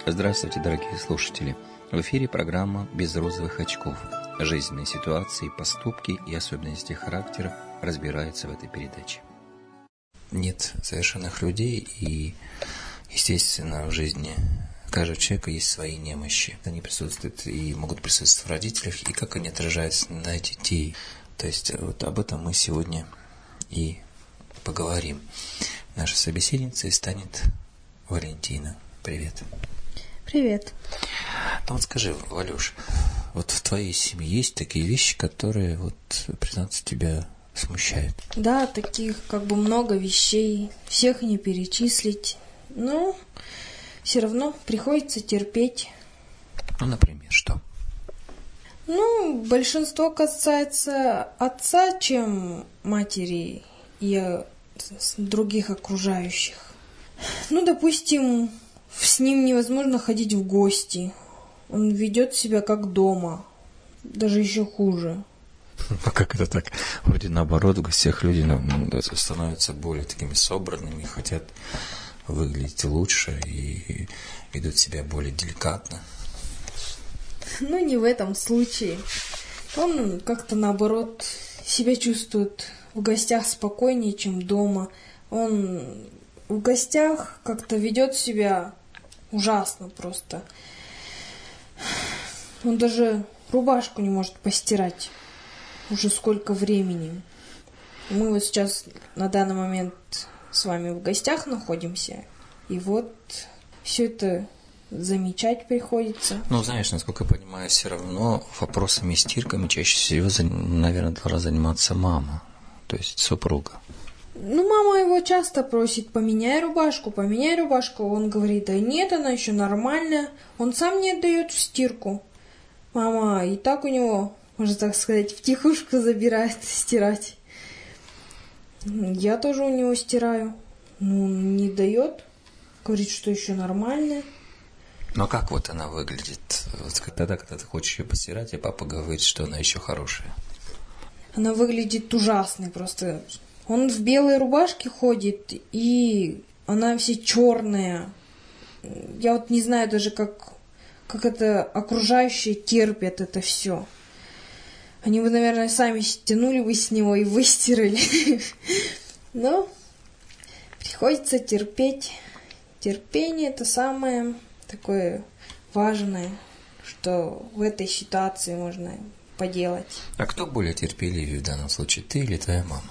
Здравствуйте, дорогие слушатели! В эфире программа «Без розовых очков». Жизненные ситуации, поступки и особенности характера разбираются в этой передаче. Нет совершенных людей, и, естественно, в жизни каждого человека есть свои немощи. Они присутствуют и могут присутствовать в родителях, и как они отражаются на детей. То есть вот об этом мы сегодня и поговорим. Нашей собеседницей станет Валентина. Привет. Привет. Ну вот скажи, Валюш, вот в твоей семье есть такие вещи, которые, признаться, тебя смущают? Да, таких много вещей, всех не перечислить, но все равно приходится терпеть. Ну, например, что? Большинство касается отца, чем матери и других окружающих. Допустим, с ним невозможно ходить в гости. Он ведет себя как дома, даже еще хуже. А как это так? Вроде наоборот, в гостях люди становятся более такими собранными, хотят выглядеть лучше и ведут себя более деликатно. Не в этом случае. Он как-то наоборот себя чувствует в гостях спокойнее, чем дома. Он в гостях как-то ведет себя ужасно просто. Он даже рубашку не может постирать. Уже сколько времени. Мы сейчас на данный момент с вами в гостях находимся. И все это замечать приходится. Знаешь, насколько я понимаю, все равно вопросами стирками чаще всего, наверное, должна заниматься мама, то есть супруга. Мама его часто просит: поменяй рубашку. Он говорит: да нет, она еще нормальная. Он сам не отдает в стирку. Мама и так у него, можно так сказать, втихушку забирает стирать. Я тоже у него стираю. Он не дает. Говорит, что еще нормальная. Но как она выглядит? Когда ты хочешь ее постирать, и папа говорит, что она еще хорошая. Она выглядит ужасной просто. Он в белой рубашке ходит, и она вся черная. Я не знаю даже, как это окружающие терпят это все. Они бы, наверное, сами стянули бы с него и выстирали. Но приходится терпеть. Терпение — это самое такое важное, что в этой ситуации можно поделать. А кто более терпеливый в данном случае, ты или твоя мама?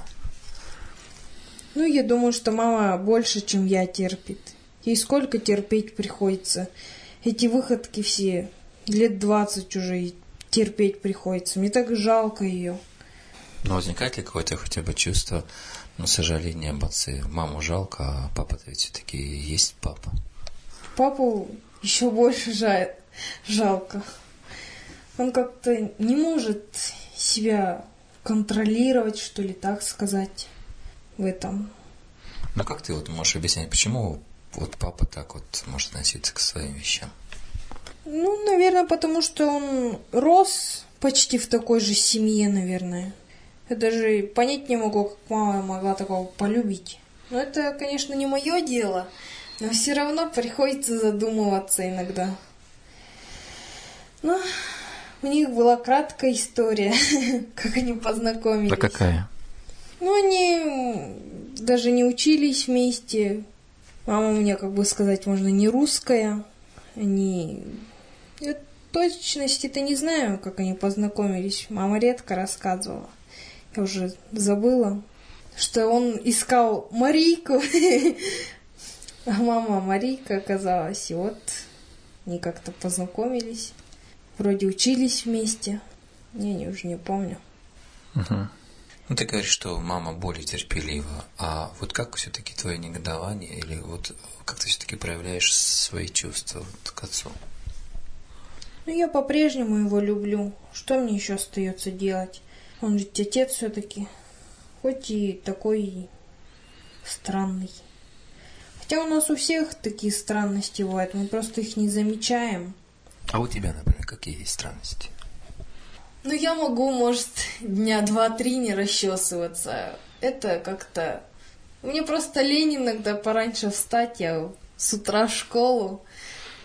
Я думаю, что мама больше, чем я, терпит. Ей сколько терпеть приходится. Эти выходки все, лет 20 уже терпеть приходится. Мне так жалко ее. Но возникает ли какое-то хотя бы чувство, сожаления об отце? Маму жалко, а папа-то ведь все-таки есть папа. Папу еще больше жалко. Он как-то не может себя контролировать, что ли, так сказать, в этом. Но как ты можешь объяснять, почему папа так может относиться к своим вещам? Наверное, потому что он рос почти в такой же семье, наверное. Я даже понять не могу, как мама могла такого полюбить. Это, конечно, не мое дело, но все равно приходится задумываться иногда. У них была краткая история, как они познакомились. Да какая? Они даже не учились вместе. Мама у меня, можно, не русская. Я точности-то не знаю, как они познакомились. Мама редко рассказывала. Я уже забыла, что он искал Марийку. А мама Марийка оказалась. И они как-то познакомились. Вроде учились вместе. Я уже не помню. Угу. Ты говоришь, что мама более терпелива. А как все-таки твое негодование? Или как ты все-таки проявляешь свои чувства к отцу? Я по-прежнему его люблю. Что мне еще остается делать? Он ведь отец все-таки. Хоть и такой странный. Хотя у нас у всех такие странности бывают. Мы просто их не замечаем. А у тебя, например, какие есть странности? Я могу, может, дня 2-3 не расчесываться. Это как-то... Мне просто лень иногда пораньше встать. Я с утра в школу.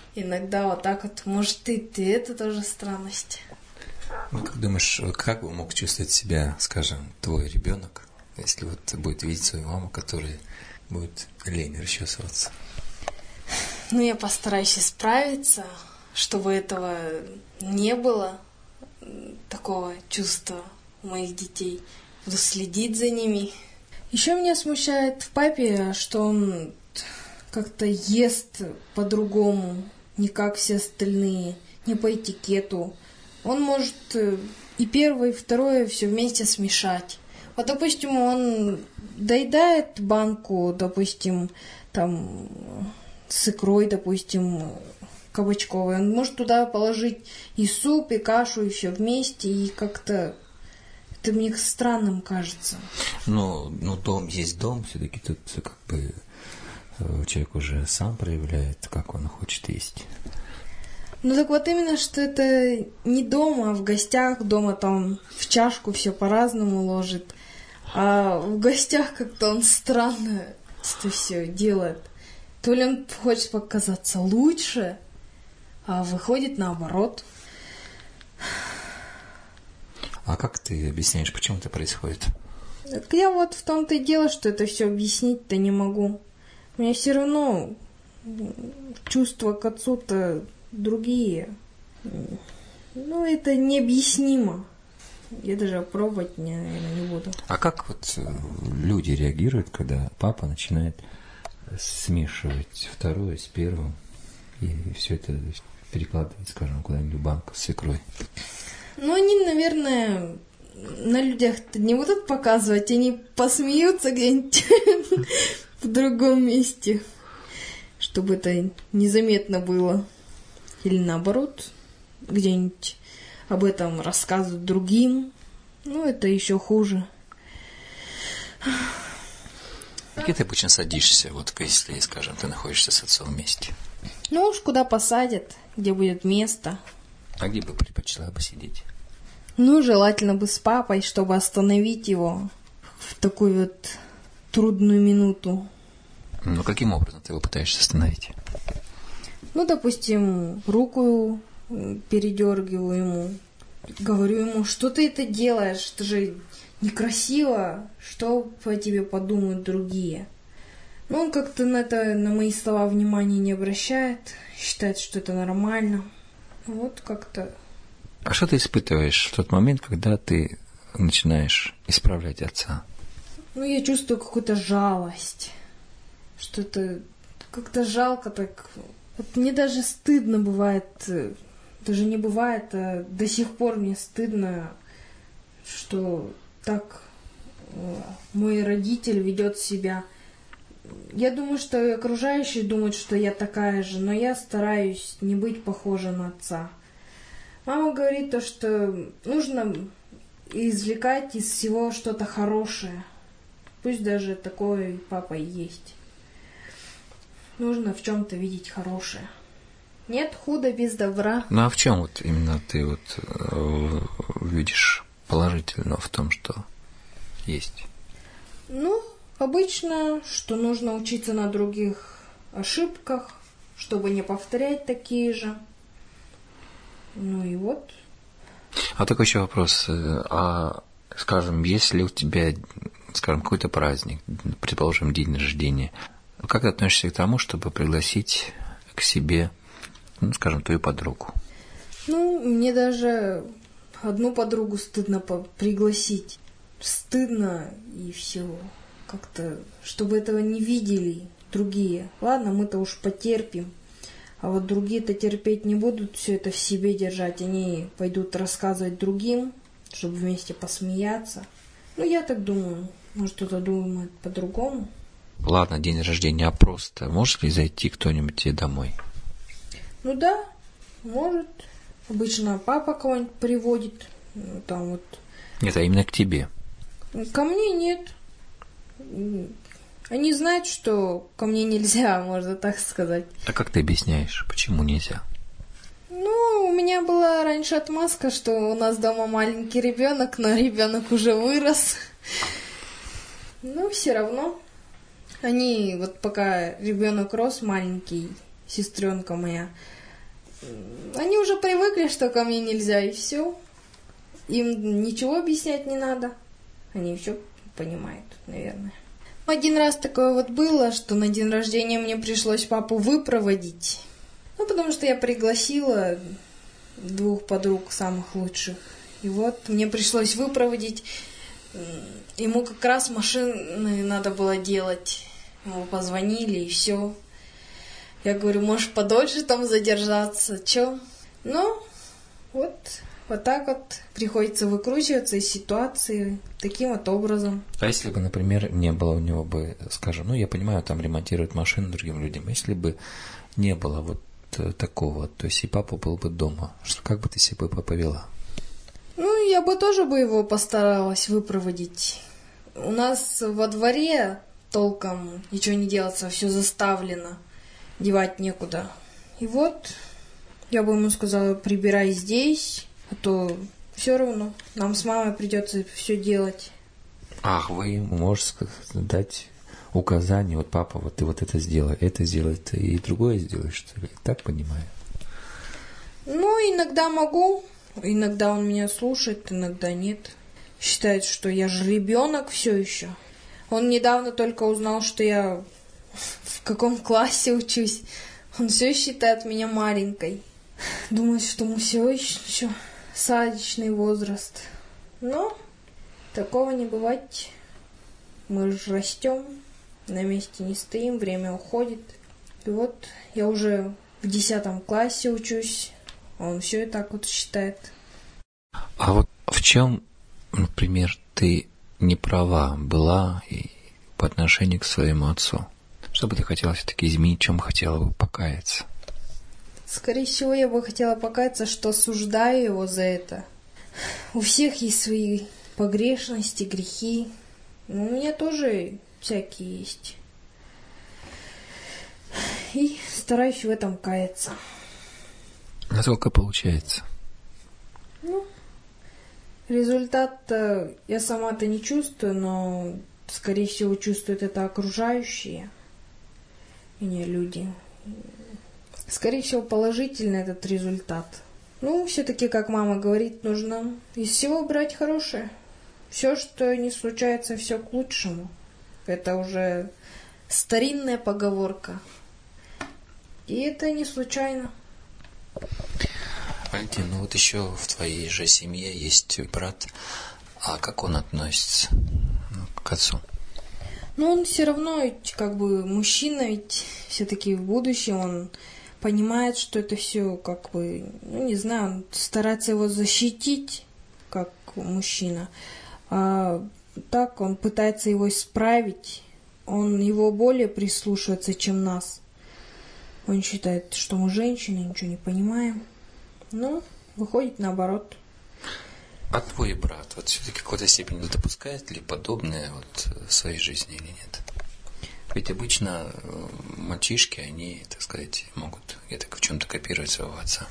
иногда вот так вот, может, ты это тоже странность. Ну, как думаешь, как бы мог чувствовать себя, скажем, твой ребенок, если вот будет видеть свою маму, которая будет лень расчесываться? Ну, я постараюсь исправиться, чтобы этого не было, такого чувства у моих детей. Буду следить за ними. Еще меня смущает в папе, что он как-то ест по-другому, не как все остальные, не по этикету. Он может и первое, и второе все вместе смешать. Вот, допустим, он доедает банку, допустим, там, с икрой, допустим, кабачковой. Он может туда положить и суп, и кашу, и все вместе, и как-то это мне странным кажется. Ну, дом есть дом, все-таки тут как бы человек уже сам проявляет, как он хочет есть. Ну так вот именно, что это не дома, а в гостях. Дома там в чашку все по-разному ложит. А в гостях как-то он странно это все делает. То ли он хочет показаться лучше, а выходит наоборот. А как ты объясняешь, почему это происходит? Так я вот в том-то и дело, что это все объяснить-то не могу. У меня все равно чувства к отцу-то другие. Ну, это необъяснимо. Я даже пробовать, наверное, не буду. А как вот люди реагируют, когда папа начинает смешивать второе с первым и все это перекладывать, скажем, куда-нибудь в банку с икрой? Ну, они, наверное, на людях-то не будут показывать, они посмеются где-нибудь в другом месте, чтобы это незаметно было. Или наоборот, где-нибудь об этом рассказывают другим. Ну, это еще хуже. Где ты обычно садишься, вот если, скажем, ты находишься с отцом вместе? Ну уж куда посадят, где будет место. А где бы предпочла бы сидеть? Ну, желательно бы с папой, чтобы остановить его в такую вот трудную минуту. Ну, каким образом ты его пытаешься остановить? Ну, допустим, руку передергиваю ему, говорю ему, что ты это делаешь, это же некрасиво, что по тебе подумают другие. Но он как-то на мои слова внимания не обращает, считает, что это нормально. Вот как-то. А что ты испытываешь в тот момент, когда ты начинаешь исправлять отца? Ну, я чувствую какую-то жалость, что-то как-то жалко так. Вот мне даже стыдно бывает, даже не бывает, а до сих пор мне стыдно, что так мой родитель ведет себя. Я думаю, что окружающие думают, что я такая же, но я стараюсь не быть похожа на отца. Мама говорит то, что нужно извлекать из всего что-то хорошее. Пусть даже такой папа и есть. Нужно в чем-то видеть хорошее. Нет худа без добра. Ну а в чем вот именно ты вот видишь положительного в том, что есть? Ну, обычно, что нужно учиться на других ошибках, чтобы не повторять такие же. Ну и вот. А такой еще вопрос. А, скажем, если у тебя, скажем, какой-то праздник, предположим, день рождения, как ты относишься к тому, чтобы пригласить к себе, ну, скажем, твою подругу? Ну, мне даже одну подругу стыдно пригласить. Стыдно и все. Как-то, чтобы этого не видели другие. Ладно, мы-то уж потерпим. А вот другие-то терпеть не будут, все это в себе держать. Они пойдут рассказывать другим, чтобы вместе посмеяться. Ну, я так думаю. Может, кто-то думает по-другому. Ладно, день рождения, а просто может ли зайти кто-нибудь тебе домой? Ну да, может. Обычно папа кого-нибудь приводит. Там вот. Нет, а именно к тебе. Ко мне нет. Они знают, что ко мне нельзя, можно так сказать. А как ты объясняешь, почему нельзя? Ну, у меня была раньше отмазка, что у нас дома маленький ребенок, но ребенок уже вырос. Но все равно. Они, вот пока ребенок рос маленький, сестренка моя, Они уже привыкли, что ко мне нельзя, и все. Им ничего объяснять не надо. Они все понимают, наверное. Один раз такое вот было, что на день рождения мне пришлось папу выпроводить. Потому что я пригласила 2 подруг самых лучших. И вот мне пришлось выпроводить. Ему как раз машины надо было делать. Ему позвонили, и все. Я говорю, можешь подольше там задержаться, чё? Ну, вот так вот приходится выкручиваться из ситуации таким вот образом. А если бы, например, не было у него бы, скажем, я понимаю, там ремонтируют машины другим людям, если бы не было вот такого, то есть и папа был бы дома, как бы ты себя повела? Я бы тоже его постаралась выпроводить. У нас во дворе толком ничего не делается, все заставлено. Девать некуда. И вот я бы ему сказала, прибирай здесь, а то все равно нам с мамой придется все делать. Ах, вы ему можете дать указания, вот папа, вот ты вот это сделай, ты и другое сделаешь, что ли? Так понимаю? Иногда могу, иногда он меня слушает, иногда нет. Считает, что я же ребенок все еще. Он недавно только узнал, что я в каком классе учусь. Он все считает меня маленькой. Думает, что мы все еще садичный возраст. Но такого не бывать. Мы же растем, на месте не стоим, время уходит. И вот я уже в 10 классе учусь, а он все и так вот считает. А вот в чем, например, ты не права была и по отношению к своему отцу? Что бы ты хотела все-таки изменить, в чем хотела бы покаяться? Скорее всего, я бы хотела покаяться, что осуждаю его за это. У всех есть свои погрешности, грехи. У меня тоже всякие есть. И стараюсь в этом каяться. Насколько получается? Результат я сама-то не чувствую, но, скорее всего, чувствуют это окружающие меня люди. Скорее всего, положительный этот результат. Все-таки, как мама говорит, нужно из всего брать хорошее. Все, что не случается, все к лучшему. Это уже старинная поговорка. И это не случайно. Валентин, вот еще в твоей же семье есть брат. А как он относится к отцу? Он все равно как бы мужчина, ведь все-таки в будущем он понимает, что это все как бы, не знаю, он старается его защитить, как мужчина. А так он пытается его исправить. Он его более прислушивается, чем нас. Он считает, что мы женщины, ничего не понимаем. Выходит наоборот. А твой брат, все-таки в какой-то степени допускает ли подобное в своей жизни или нет? Ведь обычно мальчишки, они, так сказать, могут где-то в чем-то копировать своего отца.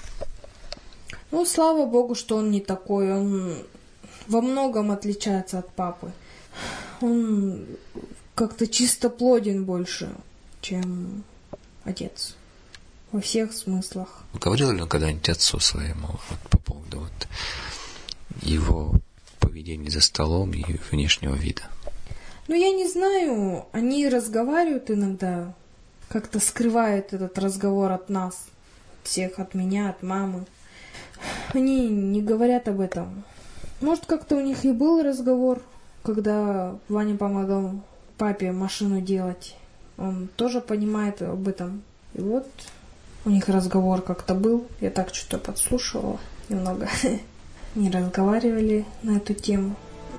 Слава богу, что он не такой. Он во многом отличается от папы. Он как-то чистоплоден больше, чем отец. Во всех смыслах. Говорил ли он когда-нибудь отцу своему по поводу его поведения за столом и внешнего вида? Я не знаю. Они разговаривают иногда. Как-то скрывают этот разговор от нас. От всех, от меня, от мамы. Они не говорят об этом. Может, как-то у них и был разговор, когда Ваня помогал папе машину делать. Он тоже понимает об этом. И вот у них разговор как-то был. Я так что-то подслушивала немного. Не разговаривали на эту тему.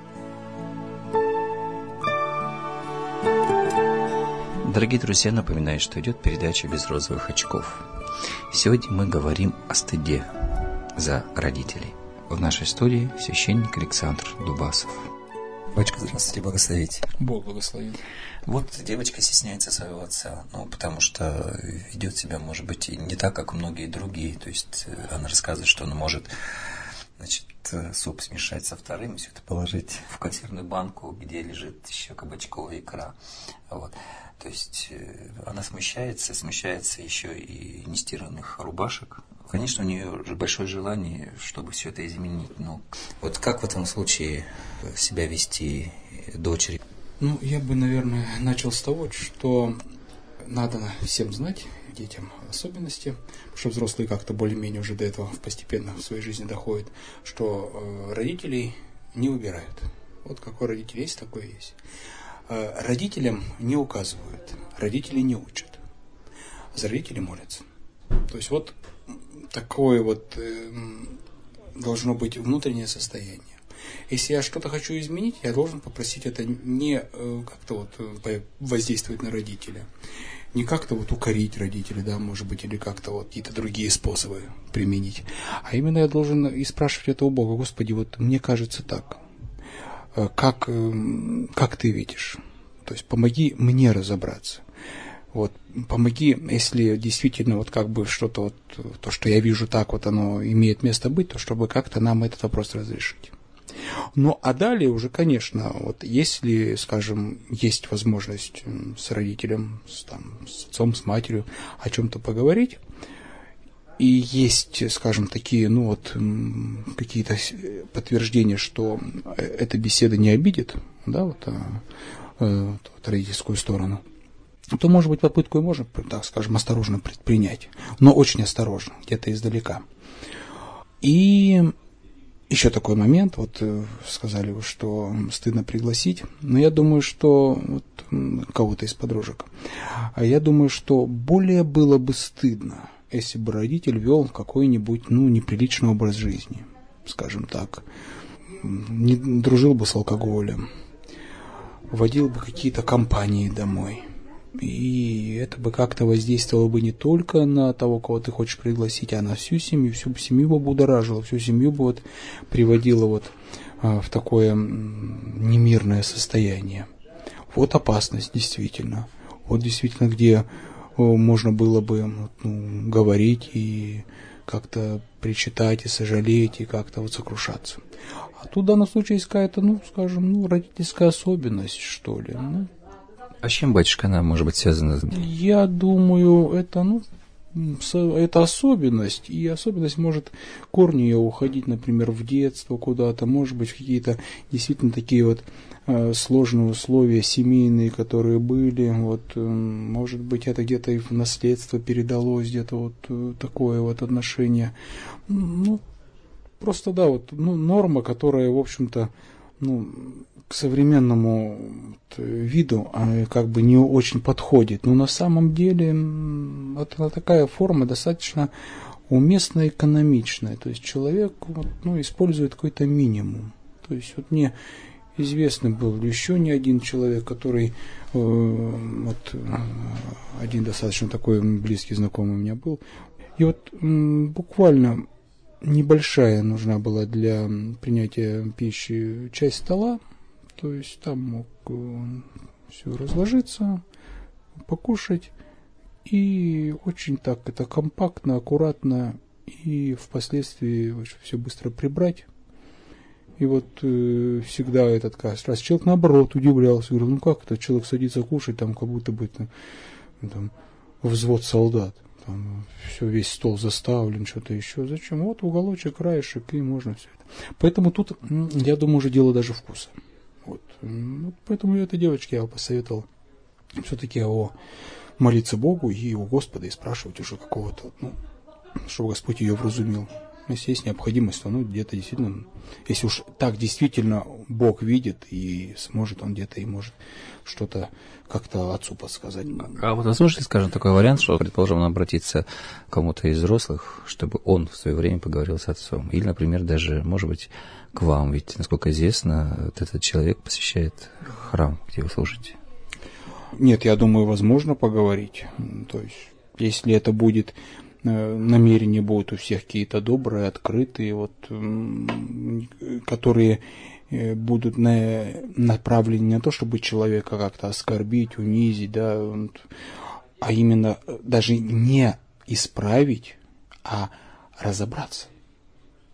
Дорогие друзья, напоминаю, что идет передача «Без розовых очков». Сегодня мы говорим о стыде за родителей. В нашей студии священник Александр Дубасов. Батюшка, здравствуйте, благословите. Бог благословит. Вот девочка стесняется своего отца, потому что ведет себя, может быть, не так, как многие другие. То есть она рассказывает, что она может значит, суп смешать со вторым, все это положить в консервную банку, где лежит еще кабачковая икра. Вот. То есть она смущается еще и нестиранных рубашек. Конечно, у нее большое желание, чтобы все это изменить. Но вот как в этом случае себя вести дочери? Ну, я бы, наверное, начал с того, что надо всем знать, детям особенности, потому что взрослые как-то более-менее уже до этого постепенно в своей жизни доходят, что родителей не выбирают. Вот какой родитель есть, такой есть. Родителям не указывают, родители не учат, за родителей молятся. То есть вот такое вот должно быть внутреннее состояние. Если я что-то хочу изменить, я должен попросить это не как-то вот воздействовать на родителя, не как-то вот укорить родителей, да, может быть, или как-то вот какие-то другие способы применить, а именно я должен и спрашивать это у Бога: Господи, вот мне кажется так, как ты видишь, то есть помоги мне разобраться. Вот, помоги, если действительно вот как бы что-то вот, то, что я вижу так вот оно имеет место быть, то чтобы как-то нам этот вопрос разрешить. Ну, а далее уже, конечно, вот если, скажем, есть возможность с родителем, с отцом, с матерью о чем-то поговорить, и есть, скажем, такие, ну вот, какие-то подтверждения, что эта беседа не обидит, да, вот родительскую сторону, то, может быть, попытку и можно, так скажем, осторожно предпринять, но очень осторожно, где-то издалека. И еще такой момент, вот сказали вы, что стыдно пригласить, но я думаю, что вот, кого-то из подружек, а я думаю, что более было бы стыдно, если бы родитель вел какой-нибудь, ну, неприличный образ жизни, скажем так, не дружил бы с алкоголем, водил бы какие-то компании домой. И это бы как-то воздействовало бы не только на того, кого ты хочешь пригласить, а на всю семью бы будоражило, всю семью бы вот приводило вот в такое немирное состояние. Вот опасность действительно. Вот действительно, где можно было бы говорить и как-то причитать, и сожалеть, и как-то вот сокрушаться. А тут в данном случае есть какая-то, скажем, родительская особенность, что ли. А с чем, батюшка, она может быть связана? Я думаю, это особенность, и особенность может корни ее уходить, например, в детство куда-то, может быть, какие-то действительно такие вот сложные условия семейные, которые были, вот, может быть, это где-то и в наследство передалось, где-то вот такое вот отношение. Просто, да, вот, норма, которая, в общем-то, к современному виду как бы не очень подходит. Но на самом деле это такая форма достаточно уместная и экономичная. То есть человек использует какой-то минимум. То есть вот мне известный был еще не один человек, который один достаточно такой близкий знакомый у меня был. И вот буквально небольшая нужна была для принятия пищи часть стола. То есть там мог все разложиться, покушать, и очень так это компактно, аккуратно, и впоследствии все быстро прибрать. И вот всегда этот раз человек наоборот удивлялся, говорил, как это человек садится кушать, там как будто бы там взвод солдат. Там все, весь стол заставлен, что-то еще. Зачем? Вот уголочек, краешек, и можно все это. Поэтому тут, я думаю, уже дело даже вкуса. Вот. Поэтому этой девочке я посоветовал все-таки молиться Богу и у Господа, и спрашивать уже какого-то, чтобы Господь ее вразумил. Если есть необходимость, то где-то действительно, если уж так действительно Бог видит и сможет, он где-то и может что-то как-то отцу подсказать. А вот возможно, скажем, такой вариант, что, предположим, он обратится к кому-то из взрослых, чтобы он в свое время поговорил с отцом. Или, например, даже, может быть, к вам. Ведь, насколько известно, вот этот человек посещает храм, где вы служите. Нет, я думаю, возможно поговорить. То есть, если это будет... намерения будут у всех какие-то добрые, открытые, вот, которые будут направлены не на то, чтобы человека как-то оскорбить, унизить, да, а именно даже не исправить, а разобраться.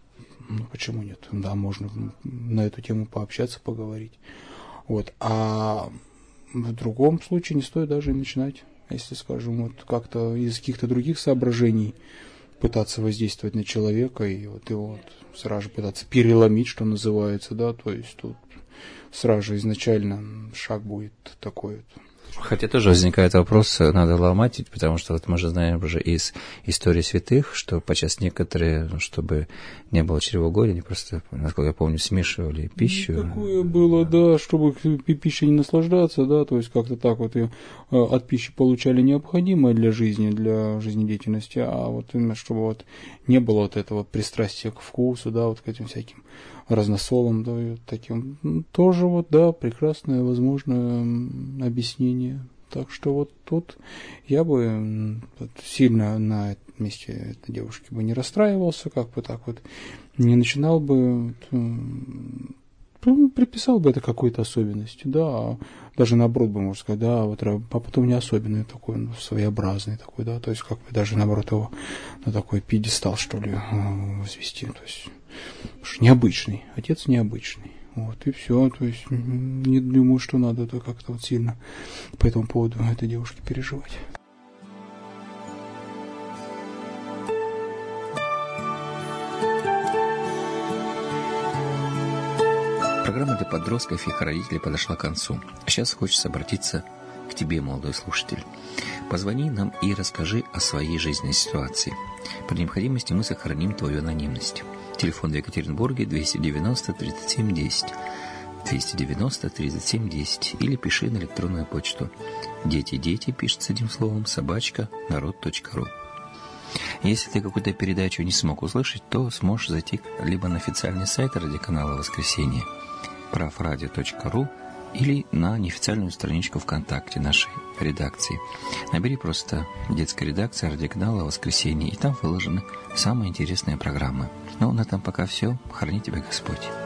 Ну, почему нет? Да, можно на эту тему пообщаться, поговорить. Вот. А в другом случае не стоит даже и начинать. Если, скажем, вот как-то из каких-то других соображений пытаться воздействовать на человека и вот его вот сразу же пытаться переломить, что называется, да, то есть тут сразу же изначально шаг будет такой вот. Хотя тоже возникает вопрос, надо ломать, потому что вот мы же знаем уже из истории святых, что подчас некоторые, чтобы не было чревоугодия, они просто, насколько я помню, смешивали пищу. Такое было, да, чтобы пищей не наслаждаться, да, то есть как-то так вот и от пищи получали необходимое для жизни, для жизнедеятельности, а вот именно чтобы вот не было вот этого пристрастия к вкусу, да, вот к этим всяким разносолам, да, и вот таким. Тоже вот, да, прекрасное возможное объяснение. Так что вот тут я бы сильно на этом месте этой девушки бы не расстраивался, как бы так вот не начинал бы, приписал бы это какой-то особенности, да, даже наоборот бы, можно сказать, да, вот, а потом не особенный такой, ну, своеобразный такой, да, то есть как бы даже наоборот его на такой пьедестал, что ли, возвести, то есть необычный, отец необычный. Вот, и все, то есть не думаю, что надо это как-то вот сильно по этому поводу этой девушки переживать. Программа для подростков и их родителей подошла к концу. Сейчас хочется обратиться к тебе, молодой слушатель. Позвони нам и расскажи о своей жизненной ситуации. При необходимости мы сохраним твою анонимность. Телефон в Екатеринбурге 290 37 10. 290 37 10. Или пиши на электронную почту. Дети пишется одним словом, @народ.ру. Если ты какую-то передачу не смог услышать, то сможешь зайти либо на официальный сайт радиоканала «Воскресенье» pravradio.ru или на неофициальную страничку ВКонтакте нашей редакции. Набери просто «Детская редакция радиоканала «Воскресенье», и там выложены самые интересные программы. Ну, на этом пока все. Храни тебя Господь.